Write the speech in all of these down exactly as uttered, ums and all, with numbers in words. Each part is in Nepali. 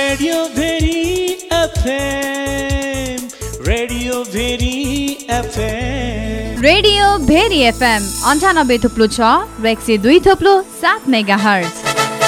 Radio Bheri FM, radio Bheri FM, radio Bheri FM अन्ठानब्बे थुप्लो छ र एक सय दुई थुप्लो सात मेगा हर्ज।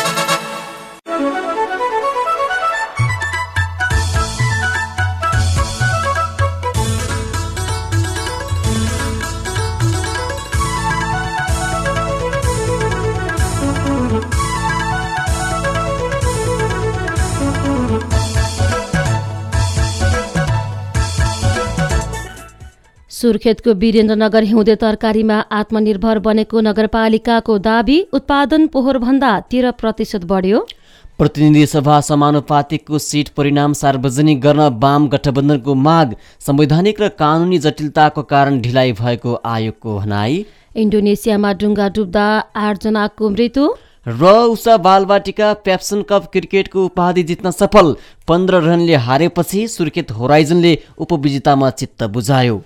सुर्खेतको वीरेन्द्रनगर हिउँदे तरकारीमा आत्मनिर्भर बनेको नगरपालिकाको दाबी, उत्पादन पोहोरभन्दा तेह्र प्रतिशत बढ्यो। प्रतिनिधि सभा समानुपातिकको सिट परिणाम सार्वजनिक गर्न वाम गठबन्धनको माग, संवैधानिक र कानुनी जटिलताको कारण ढिलाइ भएको आयोगको भनाई। इन्डोनेसियामा डुङ्गा डुब्दा आठजनाको मृत्यु र उषा बालबाटिका पेप्सन कप क्रिकेटको उपाधि जित्न सफल, पन्ध्र रनले हारेपछि सुर्खेत होराइजनले उपविजेतामा चित्त बुझायो।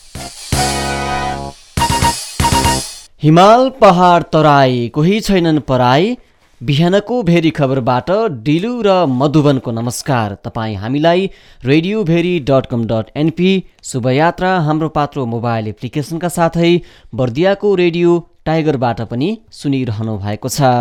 हिमाल पहाड तराई कोही छैनन् पराई, बिहानको भेरी खबरबाट डिलु र मधुबनको नमस्कार। तपाईँ हामीलाई radio Bheri dot com dot NP, शुभयात्रा हाम्रो पात्रो मोबाइल एप्लिकेसनका साथै बर्दियाको रेडियो टाइगरबाट पनि सुनिरहनु भएको छ।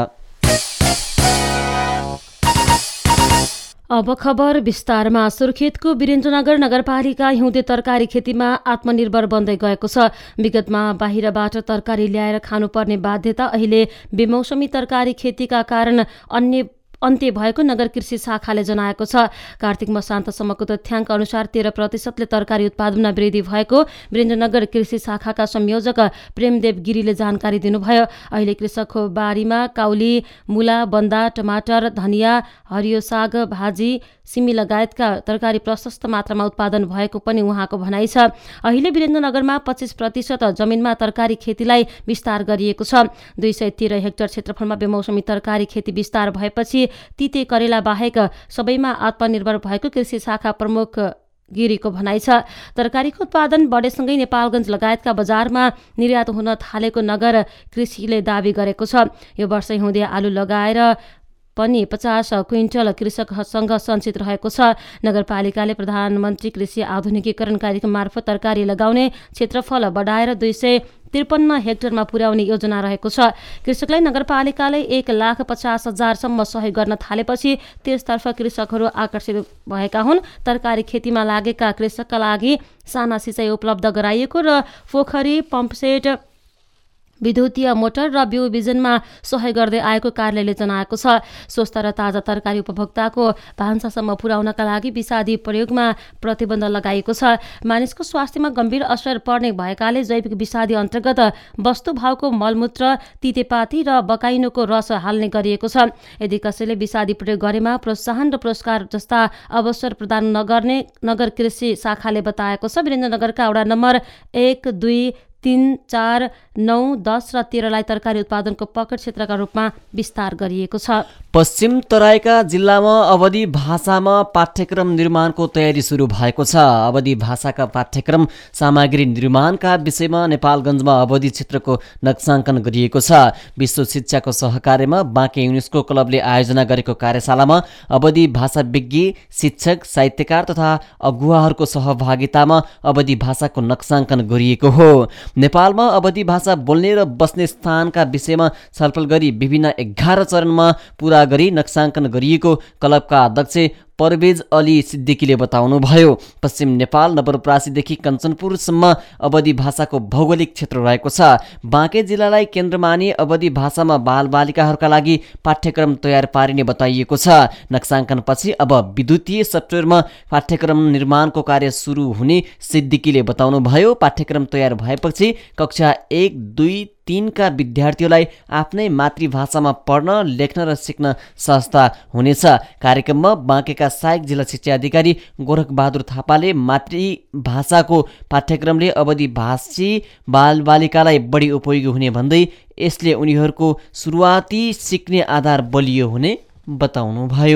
अब खबर विस्तारमा। सुर्खेतको वीरेन्द्रनगर नगरपालिका हिउँदे तरकारी खेतीमा आत्मनिर्भर बन्दै गएको छ। विगतमा बाहिरबाट तरकारी ल्याएर खानुपर्ने बाध्यता अहिले बेमौसमी तरकारी खेतीका कारण अन्य अन्त्य भएको नगर कृषि शाखाले जनाएको छ। कार्तिक मसान्तसम्मको तथ्याङ्क अनुसार तेह्र प्रतिशतले तरकारी उत्पादनमा वृद्धि भएको वीरेन्द्रनगर कृषि शाखाका संयोजक प्रेमदेव गिरीले जानकारी दिनुभयो। अहिले कृषकको बारीमा काउली, मुला, बन्दा, टमाटर, धनिया, हरियो साग, भाजी, सिमी लगायतका तरकारी प्रशस्त मात्रामा उत्पादन भएको पनि उहाँको भनाइ छ। अहिले वीरेन्द्रनगरमा पच्चिस प्रतिशत जमिनमा तरकारी खेतीलाई विस्तार गरिएको छ। दुई सय तेह्र हेक्टर क्षेत्रफलमा बेमौसमी तरकारी खेती विस्तार भएपछि तिते करेला बाहेक सबैमा आत्मनिर्भर भएको कृषि शाखा प्रमुख गिरीको भनाइ छ। तरकारीको उत्पादन बढेसँगै नेपालगञ्ज लगायतका बजारमा निर्यात हुन थालेको नगर कृषिले दावी गरेको छ। यो वर्ष हिउँदे आलु लगाएर पनि पचास क्विन्टल कृषकसँग सञ्चित रहेको छ। नगरपालिकाले प्रधानमन्त्री कृषि आधुनिकीकरण कार्यक्रम मार्फत तरकारी लगाउने क्षेत्रफल बढाएर दुई सय त्रिपन्न हेक्टरमा पुर्याउने योजना रहेको छ। कृषकलाई नगरपालिकाले एक लाख पचास हजारसम्म सहयोग गर्न थालेपछि त्यसतर्फ कृषकहरू आकर्षित भएका हुन्। तरकारी खेतीमा लागेका कृषकका लागि साना सिँचाइ उपलब्ध गराइएको र पोखरी, पम्पसेट, विद्युतीय मोटर र बिउ बिजनमा सहयोग गर्दै आएको कार्यालयले जनाएको छ। स्वस्थ र ताजा तरकारी उपभोक्ताको भान्सासम्म पुर्याउनका लागि विषादी प्रयोगमा प्रतिबन्ध लगाइएको छ। मानिसको स्वास्थ्यमा गम्भीर असर पर्ने भएकाले जैविक विषादी अन्तर्गत वस्तुभावको मलमूत्र, तितेपाती र बकाइनोको रस हाल्ने गरिएको छ। यदि कसैले विषादी प्रयोग गरेमा प्रोत्साहन र पुरस्कार जस्ता अवसर प्रदान नगर्ने नगर कृषि शाखाले बताएको छ। वीरेन्द्रनगरका वडा नम्बर एक, दुई, तीन, चार, नौ, दस र तेह्रलाई तरकारी उत्पादनको पकड क्षेत्रका रूपमा विस्तार गरिएको छ। पश्चिम तराईका जिल्लामा अवधी भाषामा पाठ्यक्रम निर्माणको तयारी सुरु भएको छ। अवधी भाषाका पाठ्यक्रम सामग्री निर्माणका विषयमा नेपालगञ्जमा अवधी क्षेत्रको नक्साङ्कन गरिएको छ। विश्व शिक्षाको सहकार्यमा बाँके युनेस्को क्लबले आयोजना गरेको कार्यशालामा अवधी भाषाविज्ञ, शिक्षक, साहित्यकार तथा अगुवाहरूको सहभागितामा अवधी भाषाको नक्साङ्कन गरिएको हो। नेपालमा अवधी भाषा बोल्ने र बस्ने स्थानका विषयमा छलफल गरी विभिन्न एघार चरणमा पूरा गरी नक्साङ्कन गरिएको क्लबका अध्यक्ष परवेज अली सिद्दिकीले बताउनुभयो। पश्चिम नेपाल नवलपरासीदेखि कञ्चनपुरसम्म अवधी भाषाको भौगोलिक क्षेत्र रहेको छ। बाँके जिल्लालाई केन्द्र मानी अवधी भाषामा बालबालिकाहरूका लागि पाठ्यक्रम तयार पारिने बताइएको छ। नक्साङ्कनपछि अब विद्युतीय सफ्टवेयरमा पाठ्यक्रम निर्माणको कार्य सुरु हुने सिद्दिकीले बताउनुभयो। पाठ्यक्रम तयार भएपछि कक्षा एक, दुई, तीनका विद्यार्थीहरूलाई आफ्नै मातृभाषामा पढ्न, लेख्न र सिक्न सहजता हुनेछ। कार्यक्रममा बाँकेका सहायक जिल्ला शिक्षा अधिकारी गोरखबहादुर थापाले मातृभाषाको पाठ्यक्रमले अवधी भाषी बालबालिकालाई बढी उपयोगी हुने भन्दै यसले उनीहरूको सुरुवाती सिक्ने आधार बलियो हुने बताउनुभयो।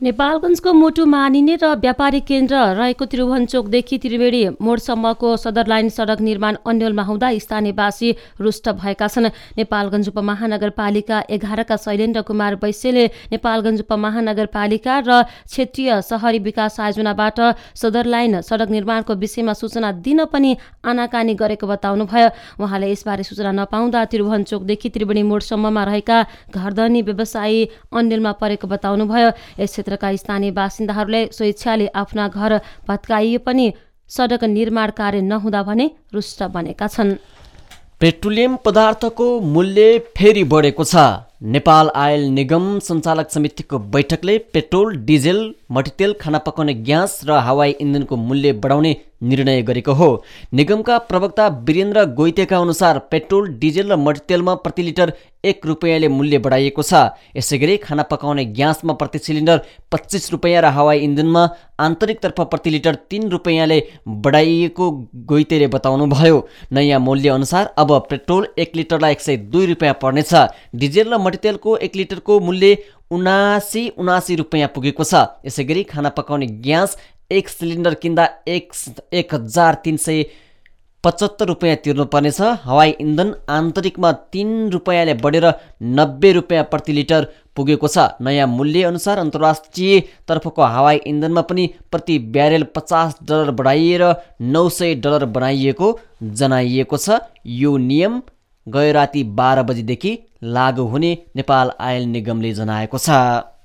नेपालगञ्जको मुटु मानिने र व्यापारिक केन्द्र रहेको त्रिभुवनचोकदेखि त्रिवेणी मोडसम्मको सदर लाइन सडक निर्माण अन्यलमा हुँदा स्थानीयवासी रुष्ट भएका छन्। नेपालगञ्ज उपमहानगरपालिका एघारका शैलेन्द्र कुमार वैश्यले नेपालगञ्ज उपमहानगरपालिका र क्षेत्रीय शहरी विकास आयोजनाबाट सदर लाइन सडक निर्माणको विषयमा सूचना दिन पनि आनाकानी गरेको बताउनुभयो। उहाँले यसबारे सूचना नपाउँदा त्रिभुवनचोकदेखि त्रिवेणी मोडसम्ममा रहेका घरधनी व्यवसायी अन्यलमा परेको बताउनुभयो। यस क्षेत्रका स्थानीय बासिन्दाहरूले स्वेच्छाले आफ्ना घर भत्काइए पनि सडक निर्माण कार्य नहुँदा भने रुष्ट बनेका छन्। पेट्रोलियम पदार्थको मूल्य फेरि बढेको छ। नेपाल आयल निगम सञ्चालक समितिको बैठकले पेट्रोल, डिजेल, मट्टीतेल, खाना पकाउने ग्यास र हवाई इन्धनको मूल्य बढाउने निर्णय गरेको हो। निगमका प्रवक्ता वीरेन्द्र गोइतेका अनुसार पेट्रोल, डिजेल र मट्टीतेलमा प्रति लिटर एक रुपियाँले मूल्य बढाइएको छ। यसै गरी खाना पकाउने ग्यासमा प्रति सिलिन्डर पच्चिस रुपियाँ र हवाई इन्धनमा आन्तरिकतर्फ प्रति लिटर तीन रुपियाँले बढाइएको गोइतेले बताउनुभयो। नयाँ मूल्य अनुसार अब पेट्रोल एक लिटरलाई एक सय दुई रुपियाँ पर्नेछ। डिजेल र मट्टीतेलको एक लिटरको मूल्य उनासी उनासी रुपियाँ पुगेको छ। यसै गरी खाना पकाउने ग्यास एक सिलिन्डर किन्दा एक एक हजार तिन सय पचहत्तर रुपियाँ तिर्नुपर्नेछ। हवाई इन्धन आन्तरिकमा तीन रुपियाँले बढेर नब्बे रुपियाँ प्रति लिटर पुगेको छ। नयाँ मूल्य अनुसार अन्तर्राष्ट्रिय तर्फको हवाई इन्धनमा पनि प्रति ब्यारेल पचास डलर बढाइएर नौ सय डलर बनाइएको जनाइएको छ। यो नियम गए राति बाह्र बजीदेखि लागू हुने नेपाल आयल निगमले जनाएको छ।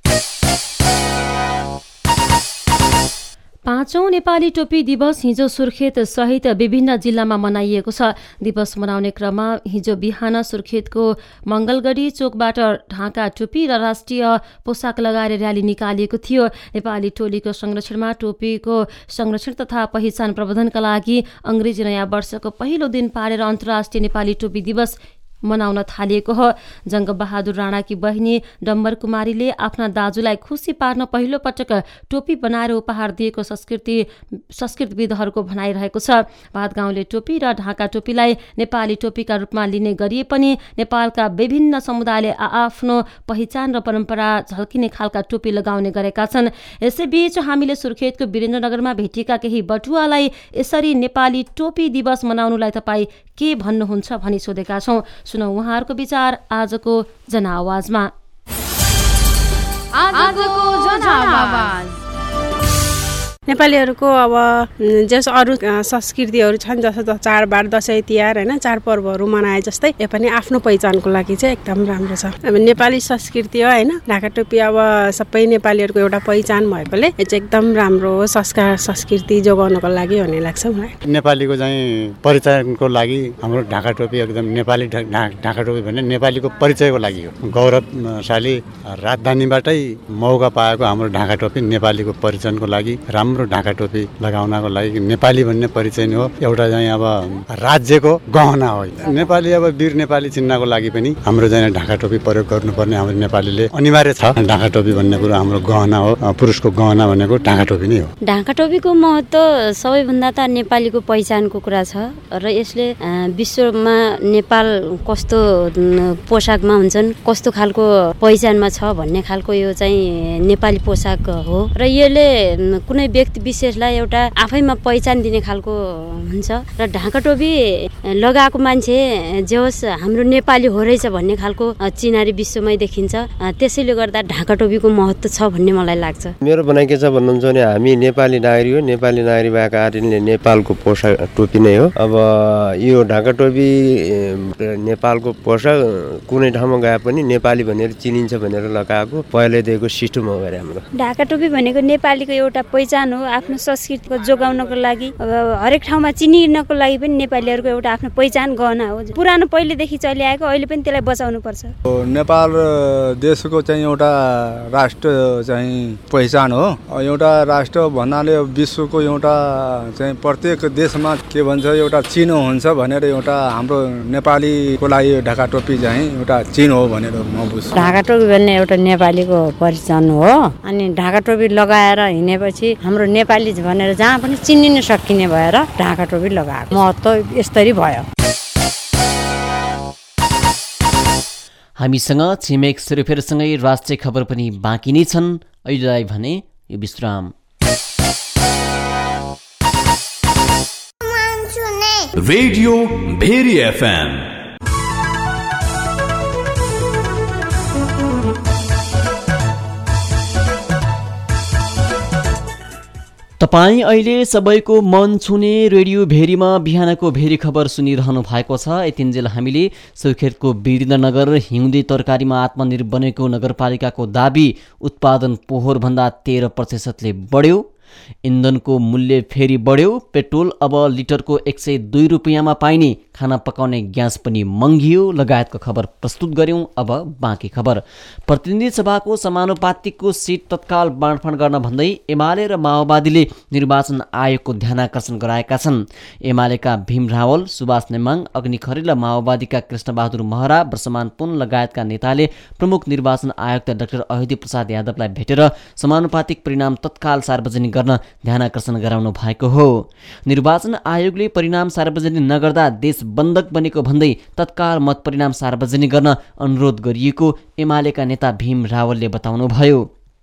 पाँचौं नेपाली टोपी दिवस हिजो सुर्खेत सहित विभिन्न जिल्लामा मनाइएको छ। दिवस मनाउने क्रममा हिजो बिहान सुर्खेतको मंगलगढी चोकबाट ढाका टोपी र राष्ट्रिय पोसाक लगाएर र्याली निकालिएको थियो। नेपाली टोलीको संरक्षणमा टोपीको संरक्षण तथा पहिचान प्रवर्धनका लागि अंग्रेजी नयाँ वर्षको पहिलो दिन पारेर अन्तर्राष्ट्रिय नेपाली टोपी दिवस मनाउन थालिएको हो। जङ्गबहादुर राणाकी बहिनी डम्बर कुमारीले आफ्ना दाजुलाई खुसी पार्न पहिलो पटक टोपी बनाएर उपहार दिएको संस्कृति संस्कृतविदहरूको भनाइरहेको छ। भातगाउँले टोपी र ढाका टोपीलाई नेपाली टोपीका रूपमा लिने गरिए पनि नेपालका विभिन्न समुदायले आआफ्नो पहिचान र परम्परा झल्किने खालका टोपी लगाउने गरेका छन्। यसैबीच हामीले सुर्खेतको वीरेन्द्रनगरमा भेटिएका केही बटुवालाई यसरी नेपाली टोपी दिवस मनाउनुलाई तपाईँ के भन्नुहुन्छ भनी सोधेका छौँ। सुनौ उहाँहरूको विचार आजको जनआवाजमा। आजको जनआवाज नेपालीहरूको अब जस अरू संस्कृतिहरू छन् जस्तो चाडबाड दसैँ तिहार होइन चाडपर्वहरू मनाए जस्तै यो पनि आफ्नो पहिचानको लागि चाहिँ एकदम राम्रो छ। अब नेपाली संस्कृति हो होइन, ढाका टोपी अब सबै नेपालीहरूको एउटा पहिचान भएकोले यो चाहिँ एकदम राम्रो हो। संस्कार संस्कृति जोगाउनको लागि भन्ने लाग्छ मलाई। नेपालीको चाहिँ परिचयको लागि हाम्रो ढाका टोपी एकदम नेपाली ढाका टोपी भन्ने नेपालीको परिचयको लागि हो। गौरवशाली राजधानीबाटै मौका पाएको हाम्रो ढाका टोपी नेपालीको परिचयको लागि राम्रो ढाका टोपी लगाउनको लागि नेपाली भन्ने परिचय नै हो। एउटा चाहिँ अब राज्यको गहना हो। नेपाली अब वीर नेपाली चिन्नको लागि पनि हाम्रो चाहिँ ढाका टोपी प्रयोग गर्नुपर्ने हाम्रो नेपालीले अनिवार्य छ। ढाका टोपी भन्ने कुरो हाम्रो गहना हो। पुरुषको गहना भनेको ढाका टोपी नै हो। ढाका टोपीको महत्त्व सबैभन्दा त नेपालीको पहिचानको कुरा छ र यसले विश्वमा नेपाल कस्तो पोसाकमा हुन्छन्, कस्तो खालको पहिचानमा छ भन्ने खालको यो चाहिँ नेपाली पोसाक हो र यसले कुनै व्यक्ति विशेषलाई एउटा आफैमा पहिचान दिने खालको हुन्छ र ढाका टोपी लगाएको मान्छे जे होस् हाम्रो नेपाली हो रहेछ भन्ने खालको चिनारी विश्वमै देखिन्छ। त्यसैले गर्दा ढाका टोपीको महत्त्व छ भन्ने मलाई लाग्छ। मेरो भनाइ के छ भन्नुहुन्छ भने हामी नेपाली नागरिक हो। नेपाली नागरिक भएको कारणले नेपालको पोसाक टोपी नै हो। अब यो ढाका टोपी नेपालको पोसाक कुनै ठाउँमा गए पनि नेपाली भनेर चिनिन्छ भनेर लगाएको पहिल्यैदेखिको सिस्टम हो गरे हाम्रो। ढाका टोपी भनेको नेपालीको एउटा पहिचान हो। आफ्नो संस्कृतिको जोगाउनको लागि हरेक ठाउँमा चिनिनको लागि पनि नेपालीहरूको एउटा आफ्नो पहिचान गहना हो। पुरानो पहिलेदेखि चलिआएको, अहिले पनि त्यसलाई बचाउनु पर्छ। नेपाल देशको चाहिँ एउटा राष्ट्र चाहिँ पहिचान हो। एउटा राष्ट्र भन्नाले विश्वको एउटा चाहिँ प्रत्येक देशमा के भन्छ एउटा चिनो हुन्छ भनेर एउटा हाम्रो नेपालीको लागि ढाका टोपी चाहिँ एउटा चिनो हो भनेर म बुझ्छु। ढाका टोपी भन्ने एउटा नेपालीको पहिचान हो। अनि ढाका टोपी लगाएर हिँडेपछि हाम्रो नेपाली भनेर जहाँ पनि चिनिन सकिने भएर ढाका टोपी लगाएको महत्त्व यसरी भयो। हामीसँग छिमेक सुरुफेरसँगै राष्ट्रिय खबर पनि बाँकी नै छन्। अहिलेलाई भने यो विश्राम। Radio Bheri FM. तपाईँ अहिले सबैको मन छुने रेडियो भेरीमा बिहानको भेरी खबर सुनिरहनु भएको छ। यतिन्जेल हामीले सुर्खेतको वीरेन्द्रनगर हिउँदे तरकारीमा आत्मनिर्भर बनेको नगरपालिकाको दाबी उत्पादन पोहोरभन्दा तेह्र प्रतिशतले बढ्यो, इन्धनको मूल्य फेरि बढ्यो, पेट्रोल अब लिटरको एक सय दुई रुपियाँमा पाइने खाना पकाउने ग्यास पनि महँगियो लगायतको खबर प्रस्तुत गर्यौं। अब बाँकी खबर। प्रतिनिधि सभाको समानुपातिकको सिट तत्काल बाँडफाँड गर्न भन्दै एमाले र माओवादीले निर्वाचन आयोगको ध्यानाकर्षण गराएका छन्। एमालेका भीम रावल, सुभाष नेमाङ, अग्नि खरेल र माओवादीका कृष्णबहादुर महरा, वर्षमान पुन लगायतका नेताले प्रमुख निर्वाचन आयुक्त डाक्टर अयोधी प्रसाद यादवलाई भेटेर समानुपातिक परिणाम तत्काल सार्वजनिक गर्न ध्यानाकर्षण गराउनु भएको हो। निर्वाचन आयोगले परिणाम सार्वजनिक नगर्दा देश बन्धक बनेको भन्दै तत्काल मत परिणाम सार्वजनिक गर्न अनुरोध गरिएको एमालेका नेता भीम रावलले बताउनुभयो।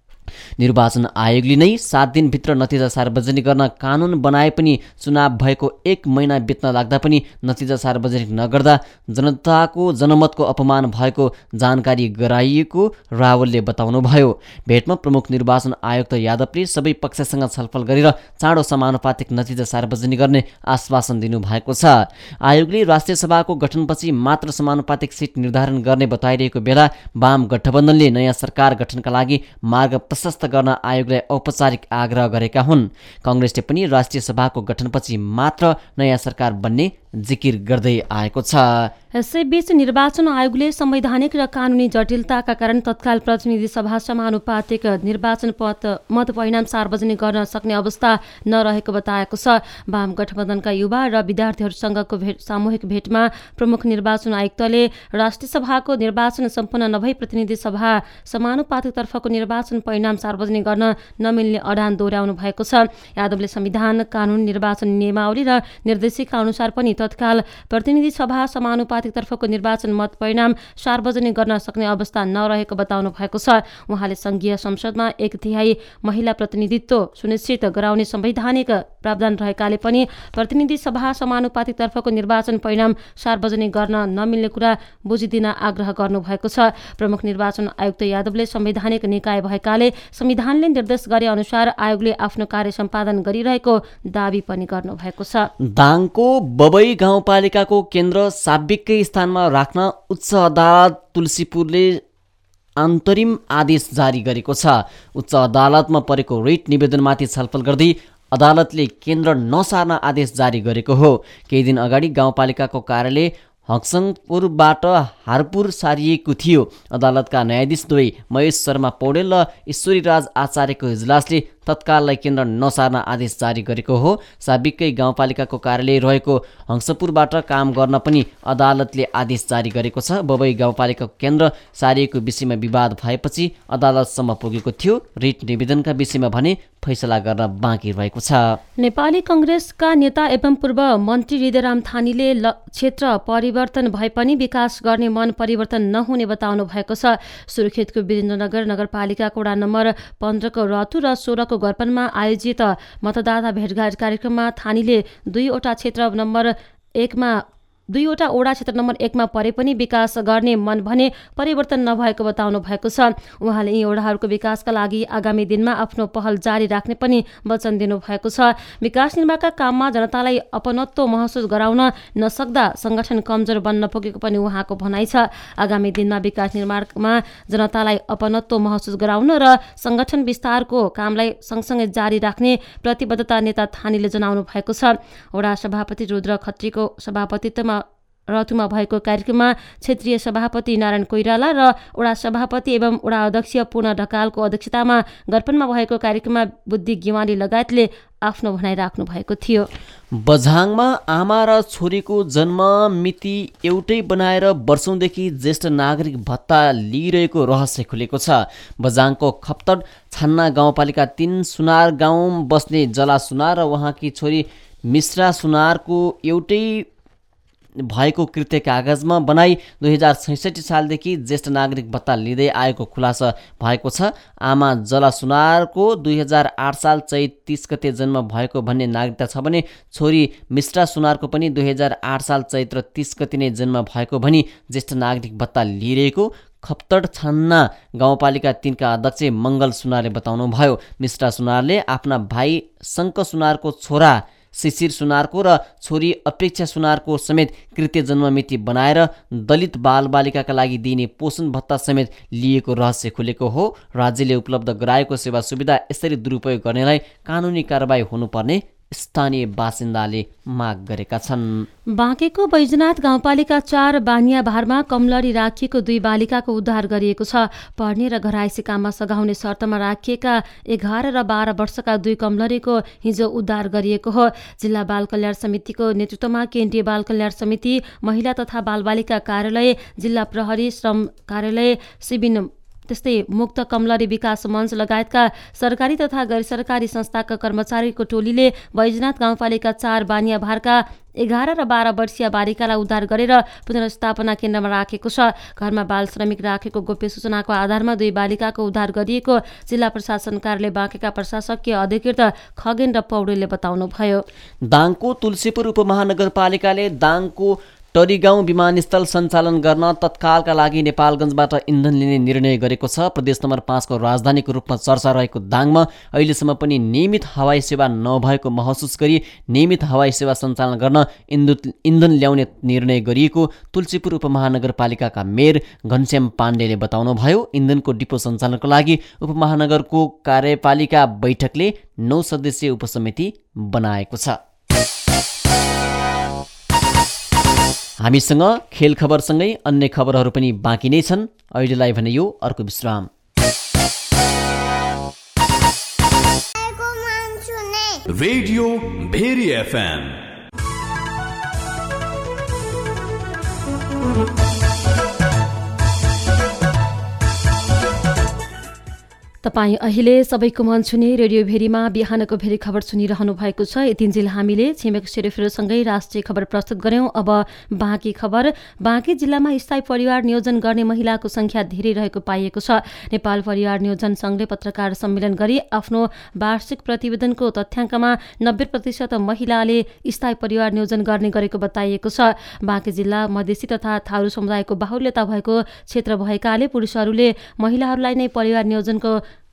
निर्वाचन आयोगले नै सात दिनभित्र नतिजा सार्वजनिक गर्न कानुन बनाए पनि चुनाव भएको एक महिना बित्न लाग्दा पनि नतिजा सार्वजनिक नगर्दा जनताको जनमतको अपमान भएको जानकारी गराइएको रावलले बताउनुभयो। भेटमा प्रमुख निर्वाचन आयुक्त यादवले सबै पक्षसँग छलफल गरेर चाँडो समानुपातिक नतिजा सार्वजनिक गर्ने आश्वासन दिनुभएको छ। आयोगले राष्ट्रिय सभाको गठनपछि मात्र समानुपातिक सिट निर्धारण गर्ने बताइरहेको बेला वाम गठबन्धनले नयाँ सरकार गठनका लागि मार्ग प्रशस्त गर्न आयोगलाई औपचारिक आग्रह गरेका हुन्। कांग्रेसले पनि राष्ट्रिय सभाको गठनपछि मात्र नयाँ सरकार बन्ने जिकिर गर्दै आएको छ। यसैबीच निर्वाचन आयोगले संवैधानिक र कानुनी जटिलताका कारण तत्काल प्रतिनिधि सभा समानुपातिक निर्वाचन पद मत परिणाम सार्वजनिक गर्न सक्ने अवस्था नरहेको बताएको छ। वाम गठबन्धनका युवा र विद्यार्थीहरूसँगको भेट सामूहिक भेटमा प्रमुख निर्वाचन आयुक्तले राष्ट्रिय सभाको निर्वाचन सम्पन्न नभई प्रतिनिधि सभा समानुपातिकतर्फको निर्वाचन परिणाम सार्वजनिक गर्न नमिल्ने अडान दोहोर्याउनु भएको छ। यादवले संविधान, कानुन, निर्वाचन नियमावली र निर्देशिका अनुसार पनि तत्काल प्रतिनिधि सभा समानुपातिकतर्फको निर्वाचन मत परिणाम सार्वजनिक गर्न सक्ने अवस्था नरहेको बताउनु भएको छ। उहाँले संघीय संसदमा एक तिहाई महिला प्रतिनिधित्व सुनिश्चित गराउने संवैधानिक प्रावधान रहेकाले पनि प्रतिनिधि सभा समानुपातिकतर्फको निर्वाचन परिणाम सार्वजनिक गर्न नमिल्ने कुरा बुझिदिन आग्रह गर्नुभएको छ। प्रमुख निर्वाचन आयुक्त यादवले संवैधानिक निकाय भएकाले संविधानले निर्देश गरे अनुसार आयोगले आफ्नो कार्य सम्पादन गरिरहेको दावी पनि गर्नुभएको छ। दाङको बबई गाउँपालिकाको केन्द्र साबिककै स्थानमा राख्न उच्च अदालत तुलसीपुरले अन्तरिम आदेश जारी गरेको छ। उच्च अदालतमा परेको रिट निवेदनमाथि छलफल गर्दै अदालतले केन्द्र नसार्न आदेश जारी गरेको हो। केही दिन अगाडि गाउँपालिकाको कार्यालय हक्सङपुरबाट हारपुर सारिएको थियो। अदालतका न्यायाधीश दुवै महेश शर्मा पौडेल र ईश्वरीराज आचार्यको इजलासले तत्काललाई केन्द्र नसार्न आदेश जारी गरेको हो। साबिकै गाउँपालिकाको कार्यालय रहेको हंसपुरबाट काम गर्न पनि अदालतले आदेश जारी गरेको छ। बबई गाउँपालिकाको केन्द्र सारिएको विषयमा विवाद भएपछि अदालतसम्म पुगेको थियो। रिट निवेदनका विषयमा भने फैसला गर्न बाँकी रहेको छ। नेपाली कांग्रेसका नेता एवं पूर्व मन्त्री हृदयराम थानीले क्षेत्र परिवर्तन भए पनि विकास गर्ने मन परिवर्तन नहुने बताउनु भएको छ। सुर्खेतको वीरेन्द्रनगर नगरपालिकाको वडा नम्बर पन्ध्रको रतु र सोह्रको गरपनमा आयोजित मतदाता भेटघाट कार्यक्रममा थानीले दुईवटा क्षेत्र नम्बर एकमा दुईवटा ओडा क्षेत्र नम्बर एकमा परे पनि विकास गर्ने मन भने परिवर्तन नभएको बताउनु भएको छ। उहाँले यी ओडाहरूको विकासका लागि आगामी दिनमा आफ्नो पहल जारी राख्ने पनि वचन दिनुभएको छ। विकास निर्माणका काममा जनतालाई अपनत्व महसुस गराउन नसक्दा संगठन कमजोर बन्न पुगेको पनि उहाँको भनाइ छ। आगामी दिनमा विकास निर्माणमा जनतालाई अपनत्व महसुस गराउन र संगठन विस्तारको कामलाई सँगसँगै जारी राख्ने प्रतिबद्धता नेता थानीले जनाउनु भएको छ। वडा सभापति रुद्र खत्रीको सभापतित्वमा रतुमा भएको कार्यक्रममा क्षेत्रीय सभापति नारायण कोइराला र वडा सभापति एवं वडा अध्यक्ष पूर्ण ढकालको अध्यक्षतामा गरपनमा भएको कार्यक्रममा बुद्धि गिवाली लगायतले आफ्नो भनाइ राख्नु भएको थियो। बझाङमा आमा र छोरीको जन्म मिति एउटै बनाएर वर्षौंदेखि ज्येष्ठ नागरिक भत्ता लिइरहेको रहस्य खुलेको छ। बझाङको खप्तड छान्ना गाउँपालिका तीन सुनार गाउँ बस्ने जला सुनार र उहाँकी छोरी मिश्रा सुनारको एउटै भएको कृत्य कागजमा बनाई दुई हजार छैसठी सालदेखि ज्येष्ठ नागरिक भत्ता लिँदै आएको खुलासा भएको छ। आमा जला सुनारको दुई हजार आठ साल चैत तीस गते जन्म भएको भन्ने नागरिकता छ भने छोरी मिश्रा सुनारको पनि दुई हजार आठ साल चैत्र तीस गते नै जन्म भएको भनी ज्येष्ठ नागरिक भत्ता लिइरहेको खप्तड छान्ना गाउँपालिका तीनका अध्यक्ष मङ्गल सुनारले बताउनुभयो। मिश्रा सुनारले आफ्ना भाइ शङ्क सुनारको छोरा शिशिर सुनारको र छोरी अपेक्षा सुनारको समेत कृत्य जन्ममिति बनाएर दलित बालबालिकाका लागि दिइने पोषण भत्ता समेत लिएको रहस्य खुलेको हो। राज्यले उपलब्ध गराएको सेवा सुविधा यसरी दुरुपयोग गर्नेलाई कानुनी कारबाही हुनुपर्ने स्थानीय बासिन्दाले माग गरेका छन्। बाँकेको बैजनाथ गाउँपालिका चार बानिया भारमा कमलरी राखिएको दुई बालिकाको उद्धार गरिएको छ। पढ्ने र घरायसी काममा सघाउने शर्तमा राखिएका एघार र बाह्र वर्षका दुई कमलरीको हिजो उद्धार गरिएको हो। जिल्ला बाल कल्याण समितिको नेतृत्वमा केन्द्रीय बाल कल्याण समिति, महिला तथा बालबालिका कार्यालय, जिल्ला प्रहरी, श्रम कार्यालय, सिबिन त्यस्तै मुक्त कमलरी विकास मञ्च लगायतका सरकारी तथा गैर सरकारी संस्थाका कर्मचारीको टोलीले बैजनाथ गाउँपालिका चार बानिया भारका एघार र बाह्र वर्षीय बालिकालाई उद्धार गरेर पुनर्स्थापना केन्द्रमा राखेको छ। घरमा बाल श्रमिक राखेको गोप्य सूचनाको आधारमा दुई बालिकाको उद्धार गरिएको जिल्ला प्रशासन कार्यालय बाँकेका प्रशासकीय अधिकृत खगेन्द्र पौडेलले बताउनुभयो। दाङको तुलसीपुर उपमहानगरपालिकाले दाङको टरीगाउँ विमानस्थल सञ्चालन गर्न तत्कालका लागि नेपालगञ्जबाट इन्धन लिने निर्णय गरेको छ। प्रदेश नम्बर पाँचको राजधानीको रूपमा चर्चा रहेको दाङमा अहिलेसम्म पनि नियमित हवाई सेवा नभएको महसुस गरी नियमित हवाई सेवा सञ्चालन गर्न इन्धन ल्याउने निर्णय गरिएको तुलसीपुर उपमहानगरपालिकाका मेयर घनश्याम पाण्डेले बताउनुभयो। इन्धनको डिपो सञ्चालनको लागि उपमहानगरको कार्यपालिका बैठकले नौ सदस्यीय उपसमिति बनाएको छ। हामीसँग खेल खबरसँगै अन्य खबरहरू पनि बाँकी नै छन्। अहिलेलाई भने यो अर्को विश्राम। Radio Bheri FM. तपाईँ अहिले सबैको मन छुने रेडियो भेरीमा बिहानको भेरी खबर सुनिरहनु भएको छ। यतिन्जेल हामीले छिमेक सेरेफेरोसँगै राष्ट्रिय खबर प्रस्तुत गर्यौं। अब बाँकी खबर। बाँकी जिल्लामा स्थायी परिवार नियोजन गर्ने महिलाको संख्या धेरै रहेको पाइएको छ। नेपाल परिवार नियोजन संघले पत्रकार सम्मेलन गरी आफ्नो वार्षिक प्रतिवेदनको तथ्याङ्कमा नब्बे प्रतिशत महिलाले स्थायी परिवार नियोजन गर्ने गरेको बताइएको छ। बाँकी जिल्ला मधेसी तथा थारू समुदायको बाहुल्यता भएको क्षेत्र भएकाले पुरुषहरूले महिलाहरूलाई नै परिवार नियोजनको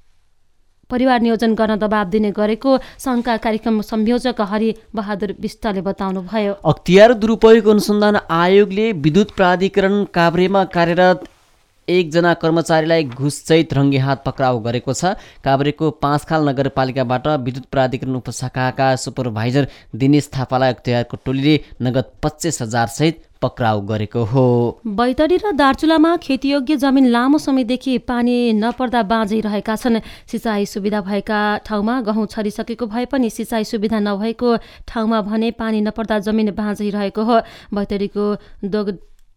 परिवार नियोजन गर्न दबाब दिने गरेको संघका कार्यक्रम संयोजक हरि बहादुर विष्टले बताउनुभयो। अख्तियार दुरुपयोग अनुसन्धान आयोगले विद्युत प्राधिकरण काभ्रेमा कार्यरत एकजना कर्मचारीलाई घुससहित रङ्गे हात पक्राउ गरेको छ। काभ्रेको पाँचखाल नगरपालिकाबाट विद्युत प्राधिकरण उपशाखाका सुपरभाइजर दिनेश थापालाई अख्तियारको टोलीले नगद पच्चिस हजार सहित पक्राउ गरेको हो। बैतडी र दार्चुलामा खेतीयोग्य जमिन लामो समयदेखि पानी नपर्दा बाँझै रहेका छन्। सिँचाइ सुविधा भएका ठाउँमा गहुँ छरिसकेको भए पनि सिँचाइ सुविधा नभएको ठाउँमा भने पानी नपर्दा जमिन बाँझै रहेको हो। बैतडीको दोग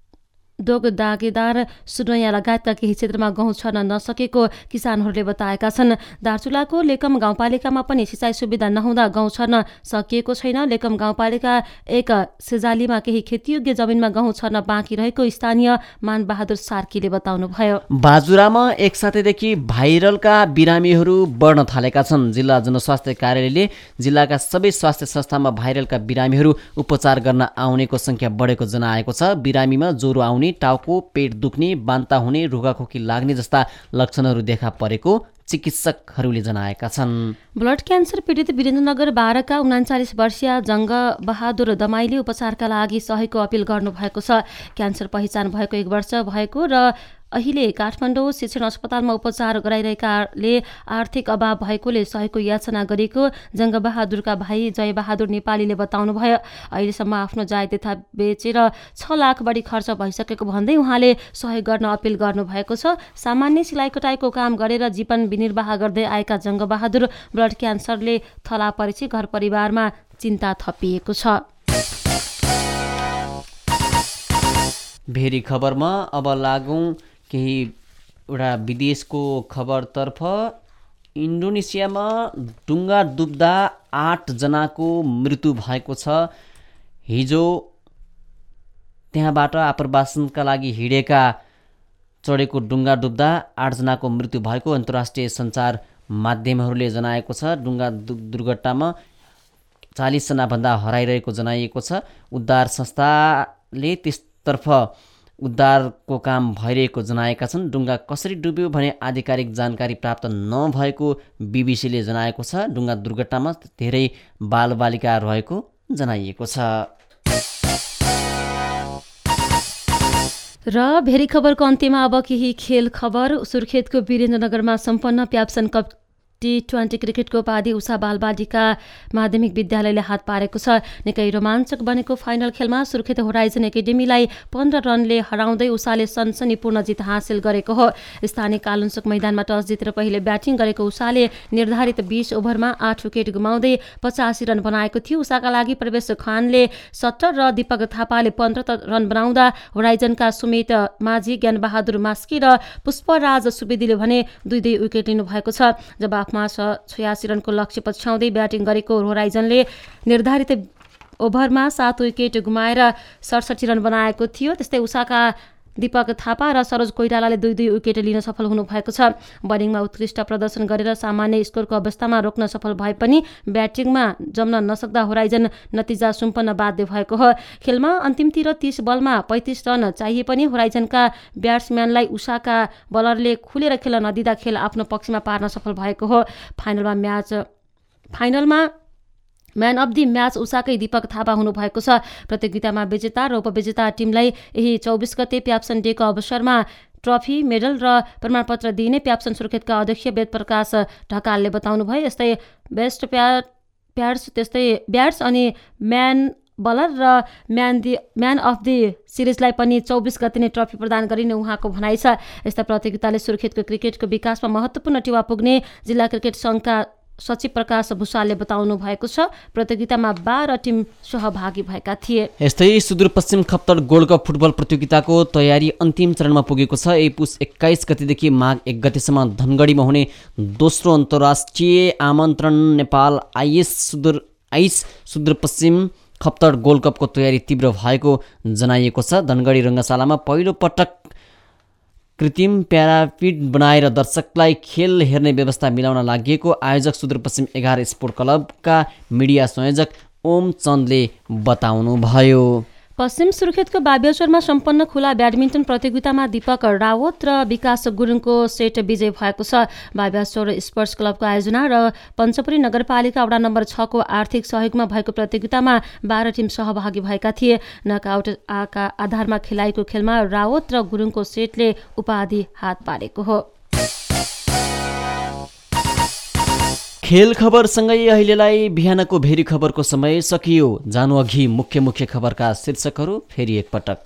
दोग दागेदार सुनैया लगायतका केही क्षेत्रमा गहुँ छर्न नसकेको किसानहरूले बताएका छन्। दार्चुलाको लेकम गाउँपालिकामा पनि सिँचाइ सुविधा नहुँदा गहुँ छर्न सकिएको छैन। लेकम गाउँपालिका एक सेजालीमा केही खेतीयोग्य जमिनमा गहुँ छर्न बाँकी रहेको स्थानीय मानबहादुर सार्कीले बताउनुभयो। बाजुरामा एक सातादेखि भाइरलका बिरामीहरू बढ्न थालेका छन्। जिल्ला जनस्वास्थ्य कार्यालयले जिल्लाका सबै स्वास्थ्य संस्थामा भाइरलका बिरामीहरू उपचार गर्न आउनेको संख्या बढेको जनाएको छ। बिरामीमा ज्वरो आउने, टाउको पेट दुख्ने, बान्ता हुने, रुगाखोकी लाग्ने जस्ता लक्षणहरू देखा परेको चिकित्सकहरूले जनाएका छन्। ब्लड क्यान्सर पीडित वीरेन्द्रनगर बाह्रका उनाचालिस वर्षीय जङ्ग बहादुर दमाईले उपचारका लागि सहयोगको अपिल गर्नुभएको छ। क्यान्सर पहिचान भएको एक वर्ष भएको र अहिले काठमाडौँ शिक्षण अस्पतालमा उपचार गराइरहेकाले आर्थिक अभाव भएकोले सहयोगको याचना गरेको जङ्गबहादुरका भाइ जयबहादुर नेपालीले बताउनुभयो। अहिलेसम्म आफ्नो जायदेथा बेचेर छ लाख बढी खर्च भइसकेको भन्दै उहाँले सहयोग गर्न अपिल गर्नुभएको छ। सामान्य सिलाइ कटाइको काम गरेर जीवन विनिर्वाह गर्दै आएका जङ्गबहादुर ब्लड क्यान्सरले थला परेपछि घर परिवारमा चिन्ता थपिएको छ। भेरी खबरमा अब लागौँ केही एउटा विदेशको खबरतर्फ। इन्डोनेसियामा डुङ्गा डुब्दा आठ जनाको मृत्यु भएको छ। हिजो त्यहाँबाट आप्रवासनका लागि हिँडेका चढेको डुङ्गा डुब्दा आठजनाको मृत्यु भएको अन्तर्राष्ट्रिय सञ्चार माध्यमहरूले जनाएको छ। डुङ्गा दुर्घटनामा चालिसजनाभन्दा हराइरहेको जनाइएको छ। उद्धार संस्थाले त्यसतर्फ उद्धारको काम भइरहेको जनाएका छन्। डुङ्गा कसरी डुब्यो भने आधिकारिक जानकारी प्राप्त नभएको बिबिसीले जनाएको छ। डुङ्गा दुर्घटनामा धेरै बालबालिका रहेको जनाइएको छ। र भेरी खबरको अन्त्यमा अब केही खेल खबर। सुर्खेतको वीरेन्द्रनगरमा सम्पन्न प्याप्सन कप टी ट्वेन्टी क्रिकेटको उपाधि उषा बालबालिका माध्यमिक विद्यालयले हात पारेको छ। निकै रोमाञ्चक बनेको फाइनल खेलमा सुर्खेत होराइजन एकाडेमीलाई पन्ध्र रनले हराउँदै उषाले सनसनीपूर्ण जित हासिल गरेको हो। स्थानीय कालुन्चोक मैदानमा टस जितेर पहिले ब्याटिङ गरेको उषाले निर्धारित बीस ओभरमा आठ विकेट गुमाउँदै पचासी रन बनाएको थियो। उषाका लागि प्रवेश खानले सत्तर र दीपक थापाले पन्ध्र रन बनाउँदा होराइजनका सुमित माझी, ज्ञानबहादुर मास्की र पुष्पराज सुवेदीले भने दुई दुई विकेट लिनुभएको छ। जब मा छयासी रनको लक्ष्य पछ्याउँदै ब्याटिङ गरेको होराइजनले निर्धारित ओभरमा सात विकेट गुमाएर सडसठी रन बनाएको थियो। त्यस्तै उषाका दीपक थापा र सरोज कोइरालाले दुई दुई विकेट लिन सफल हुनुभएको छ। बलिङमा उत्कृष्ट प्रदर्शन गरेर सामान्य स्कोरको अवस्थामा रोक्न सफल भए पनि ब्याटिङमा जम्न नसक्दा होराइजन नतिजा सुम्पन्न बाध्य भएको हो। खेलमा अन्तिमतिर तीस बलमा पैँतिस रन चाहिए पनि होराइजनका ब्याट्सम्यानलाई उषाका बलरले खुलेर खेल्न नदिँदा खेल आफ्नो पक्षमा पार्न सफल भएको हो। फाइनलमा म्याच फाइनलमा म्यान अफ दि म्याच उषाकै दीपक थापा हुनुभएको छ। प्रतियोगितामा विजेता र उपविजेता टिमलाई यही चौबिस गते प्याप्सन डेको अवसरमा ट्रफी, मेडल र प्रमाणपत्र दिइने प्याप्सन सुर्खेतका अध्यक्ष वेदप्रकाश ढकालले बताउनुभयो। यस्तै बेस्ट प्या प्याड्स त्यस्तै ब्याट्स अनि म्यान बलर र man the man of the सिरिजलाई पनि चौबिस गते नै ट्रफी प्रदान गरिने उहाँको भनाइ छ। यस्ता प्रतियोगिताले सुर्खेतको क्रिकेटको विकासमा महत्त्वपूर्ण टेवा पुग्ने जिल्ला क्रिकेट सङ्घका सचिव प्रकाश भूषालले बताउनु भएको छ। प्रतियोगितामा बाह्र टिम सहभागी भएका थिए। यस्तै Sudurpashchim Khaptad gold cup football प्रतियोगिताको तयारी अन्तिम चरणमा पुगेको छ। यही पुस एक्काइस गतेदेखि माघ एक गतेसम्म धनगढीमा हुने दोस्रो अन्तर्राष्ट्रिय आमन्त्रण नेपाल आइएस सुदूर आइस सुदूरपश्चिम खप्तर गोल्ड कपको तयारी तीव्र भएको जनाइएको छ। धनगढी रङ्गशालामा पहिलो पटक कृत्रिम प्यारापिड बनाएर दर्शकलाई खेल हेर्ने व्यवस्था मिलाउन लागि आयोजक सुदूरपश्चिम एघार स्पोर्ट क्लबका मिडिया संयोजक ओम चन्दले बताउनुभयो। पश्चिम सुर्खेतको बाब्येश्वरमा सम्पन्न खुला ब्याडमिन्टन प्रतियोगितामा दीपक रावत र विकास गुरुङको सेट विजय भएको छ। बाब्येश्वर स्पोर्ट्स क्लबको आयोजना र पञ्चपुरी नगरपालिका वडा नम्बर छको आर्थिक सहयोगमा भएको प्रतियोगितामा बाह्र टिम सहभागी भएका थिए। नकआउट आका आधारमा खेलाएको खेलमा रावत र गुरुङको सेटले उपाधि हात पारेको हो। खेल खबरसँगै अहिलेलाई बिहानको भेरी खबरको समय सकियो। जानु अघि मुख्य मुख्य खबरका शीर्षकहरू फेरि एकपटक।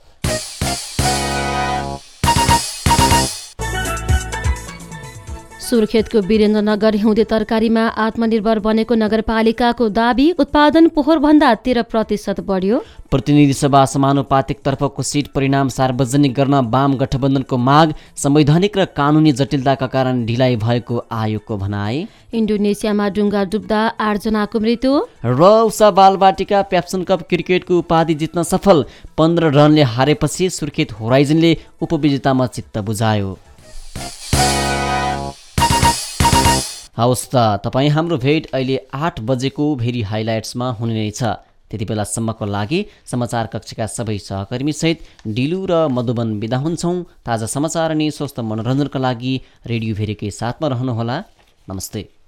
सुर्खेतको वीरेन्द्रनगर हिउँदे तरकारीमा आत्मनिर्भर बनेको नगरपालिकाको दाबी, उत्पादन पोहोरभन्दा तेह्र प्रतिशत बढ्यो। प्रतिनिधि सभा समानुपातिक तर्फको सिट परिणाम सार्वजनिक गर्न वाम गठबन्धनको माग, संवैधानिक र कानुनी जटिलताका कारण ढिलाइ भएको आयोगको भनाई। इन्डोनेसियामा डुङ्गा डुब्दा आठजनाको मृत्यु र उषा बालबाटिका प्याप्सन कप क्रिकेटको उपाधि जित्न सफल। पन्ध्र रनले हारेपछि सुर्खेत होराइजनले उपविजेतामा चित्त बुझायो। हवस् त, तपाईँ हाम्रो भेट अहिले आठ बजेको भेरी हाइलाइट्समा हुने नै छ। त्यति बेलासम्मको लागि समाचार कक्षका सबै सहकर्मीसहित डिलु र मधुबन बिदा हुन्छौँ। ताजा समाचार अनि स्वस्थ मनोरञ्जनका लागि रेडियो भेरीकै साथमा रहनुहोला। नमस्ते।